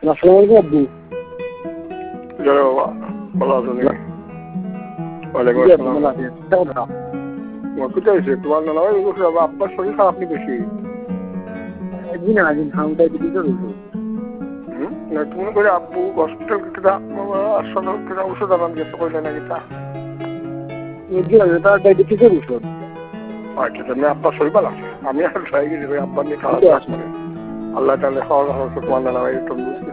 আসসালামু আলাইকুম আব্বু। জয় বাবা, ভালো আছো নাকি? ওয়ালাইকুম আসসালাম। কোথায় হয়েছে তোমার নানা ভাই? আপনার শরীর খারাপ নি বেশি? তুমি করে আব্বু হসপিটাল ওষুধ আনান গেছে কইলে নাকি তা? ডায়াবেটিসের ওষুধ। আচ্ছা, আমি আপনার শরীর ভালো আছে। আমি আর ট্রাই করি আব্বা নিয়ে খাওয়া দাওয়া করে। আল্লাহ তাহলে খাওয়া দাওয়া তোমার নানা ভাই